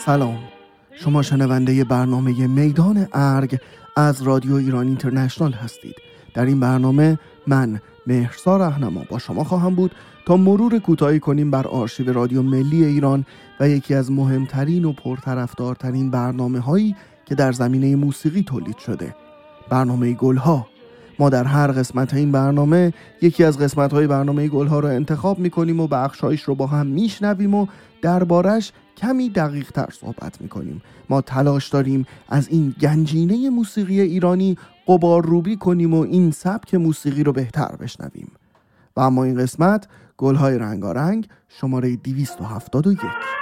سلام، شما شنونده برنامه میدان ارگ از رادیو ایران اینترنشنال هستید. در این برنامه من مهرسا رهنما با شما خواهم بود تا مرور کوتاهی کنیم بر آرشیو رادیو ملی ایران و یکی از مهمترین و پرطرفدارترین برنامه‌هایی که در زمینه موسیقی تولید شده، برنامه گلها. ما در هر قسمت این برنامه یکی از قسمت‌های برنامه گلها رو انتخاب می‌کنیم و بخشایش رو با هم میشنویم و دربارش کمی دقیق‌تر صحبت می‌کنیم. ما تلاش داریم از این گنجینه موسیقی ایرانی غبارروبی کنیم و این سبک موسیقی رو بهتر بشنویم. و اما این قسمت گل‌های رنگارنگ شماره 271.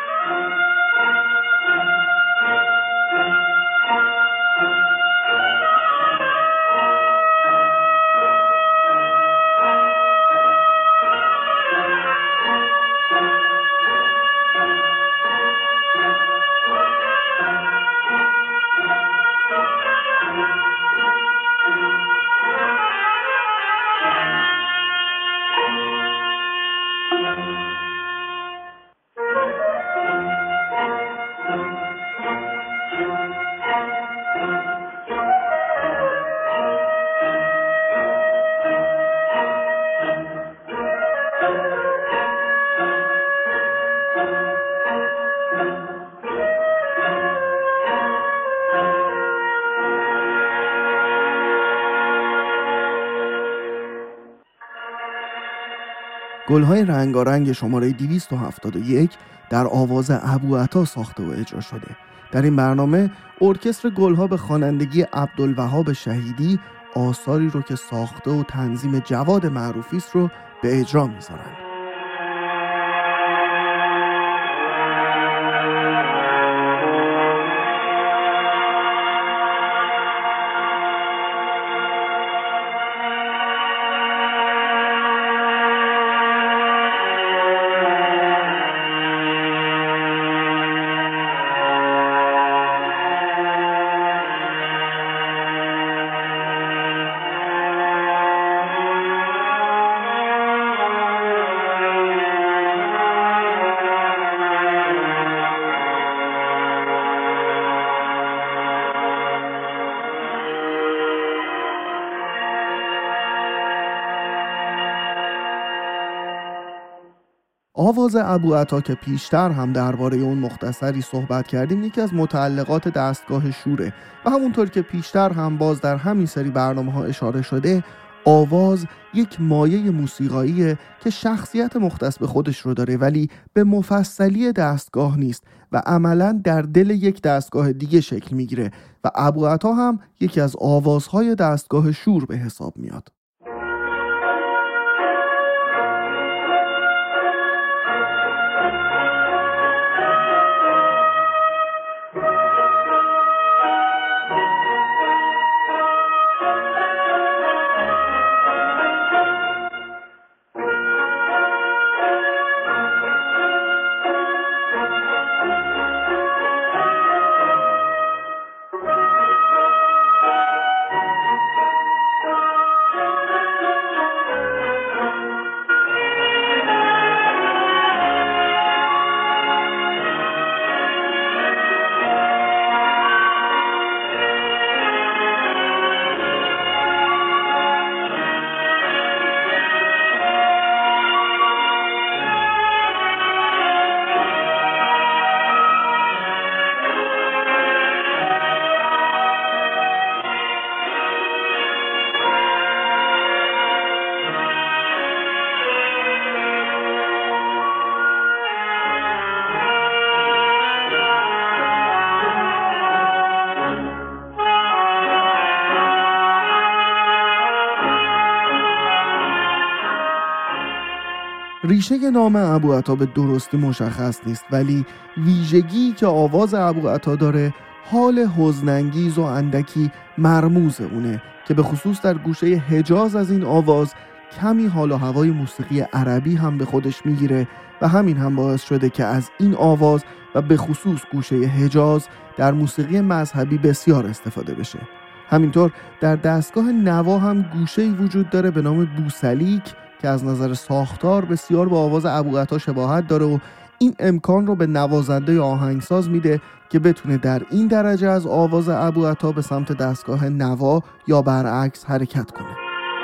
گل‌های رنگارنگ شماره 271 در آواز ابوعطا ساخته و اجرا شده. در این برنامه ارکستر گل‌ها به خوانندگی عبدالوهاب شهیدی آثاری رو که ساخته و تنظیم جواد معروفی است رو به اجرا می‌ذارن. آواز ابوعطا که پیشتر هم درباره اون مختصری صحبت کردیم یکی از متعلقات دستگاه شوره و همونطور که پیشتر هم باز در همین سری برنامه‌ها اشاره شده، آواز یک مایه موسیقاییه که شخصیت مختص به خودش رو داره ولی به مفصلی دستگاه نیست و عملاً در دل یک دستگاه دیگه شکل میگیره و ابوعطا هم یکی از آوازهای دستگاه شور به حساب میاد. ریشه نام ابوعطا به درستی مشخص نیست ولی ویژگی که آواز ابوعطا داره حال حزن‌انگیز و اندکی مرموز اونه که به خصوص در گوشه حجاز از این آواز کمی حال و هوای موسیقی عربی هم به خودش میگیره و همین هم باعث شده که از این آواز و به خصوص گوشه حجاز در موسیقی مذهبی بسیار استفاده بشه. همینطور در دستگاه نوا هم گوشه‌ای وجود داره به نام بوسلیک که از نظر ساختار بسیار با آواز ابوعطا شباهت داره و این امکان رو به نوازنده آهنگساز میده که بتونه در این درجه از آواز ابوعطا به سمت دستگاه نوا یا برعکس حرکت کنه.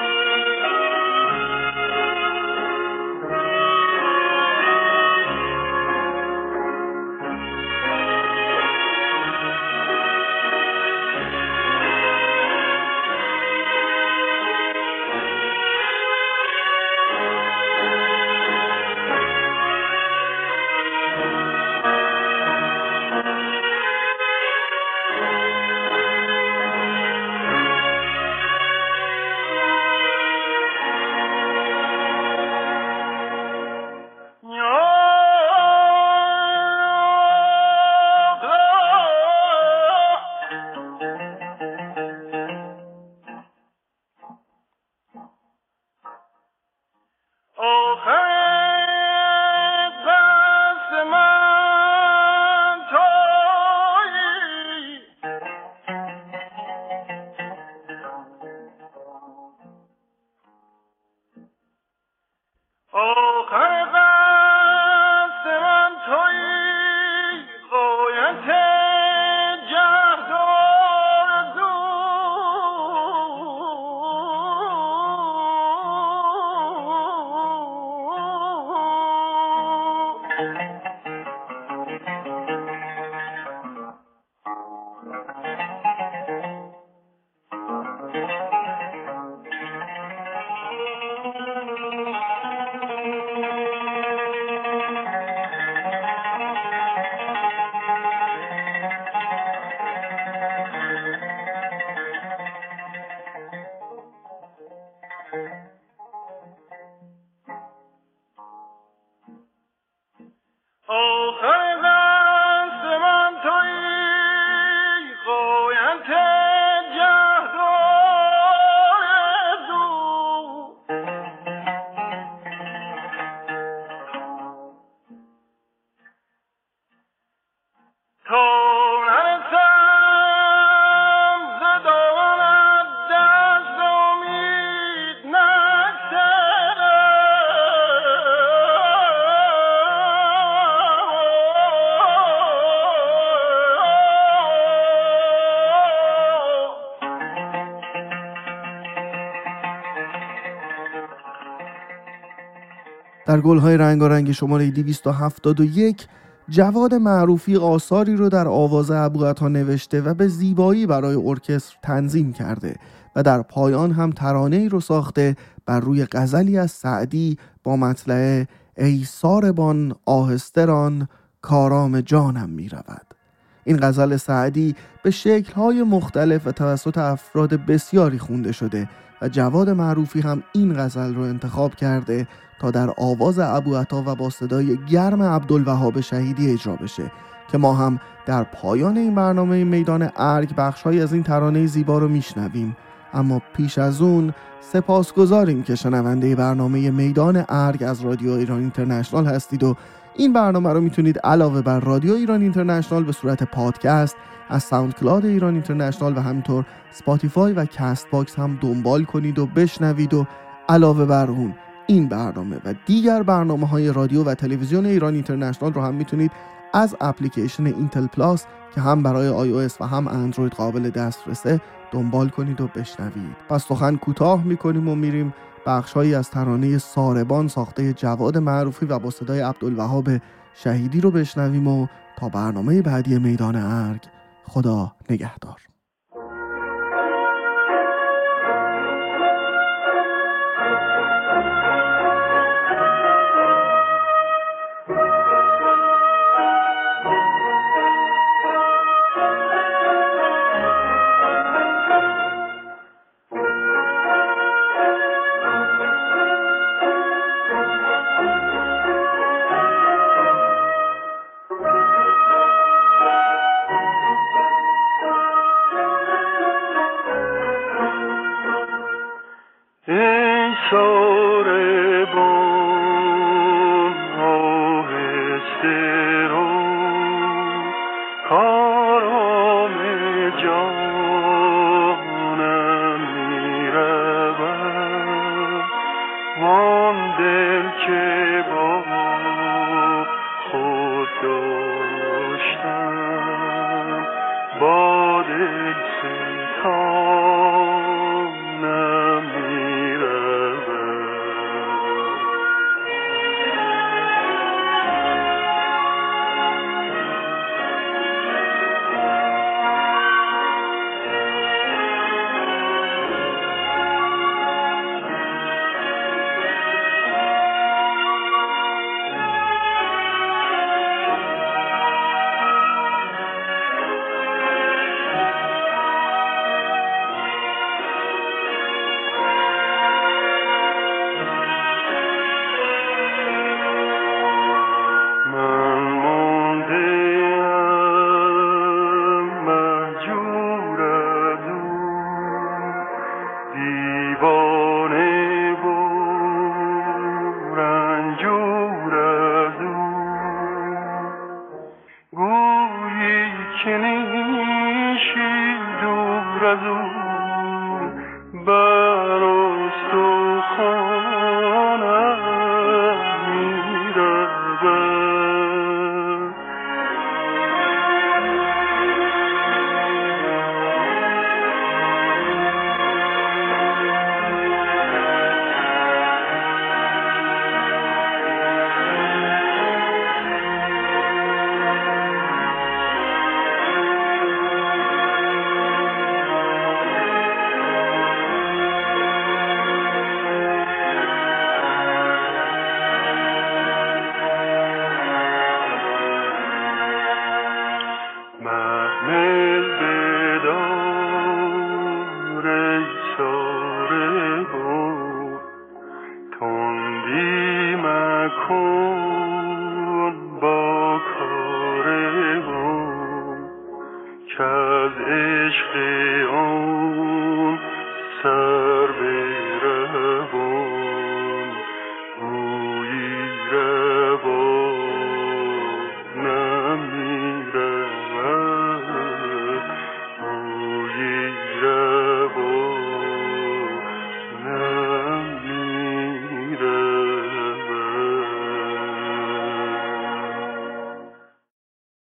در گل‌های رنگارنگ شماره 271 جواد معروفی آثاری رو در آواز ابوعطا نوشته و به زیبایی برای ارکستر تنظیم کرده و در پایان هم ترانه‌ای رو ساخته بر روی غزلی از سعدی با مطلع ای ساربان آهستران کارام جانم می رود. این غزل سعدی به شکل‌های مختلف و توسط افراد بسیاری خونده شده و جواد معروفی هم این غزل رو انتخاب کرده تا در آواز ابوعطا و با صدای گرم عبدالوهاب شهیدی اجرا بشه که ما هم در پایان این برنامه میدان ارگ بخش‌هایی از این ترانه زیبا رو میشنویم. اما پیش از اون سپاسگزاریم که شنونده برنامه میدان ارگ از رادیو ایران اینترنشنال هستید و این برنامه رو میتونید علاوه بر رادیو ایران اینترنشنال به صورت پادکست از ساوند کلاد ایران اینترنشنال و همینطور سپاتیفای و کست باکس هم دنبال کنید و بشنوید و علاوه بر اون این برنامه و دیگر برنامه‌های رادیو و تلویزیون ایران اینترنشنال رو هم میتونید از اپلیکیشن اینتل پلاس که هم برای iOS و هم اندروید قابل دسترسه دنبال کنید و بشنوید. پس سخن کوتاه میکنیم و میریم بخش‌هایی از ترانه ساربان ساخته جواد معروفی و با صدای عبدالوهاب شهیدی رو بشنویم و تا برنامه بعدی میدان ارگ خدا نگهدار. وان دل که با خود داشتم با دل ستانم می‌رود. تندی مکن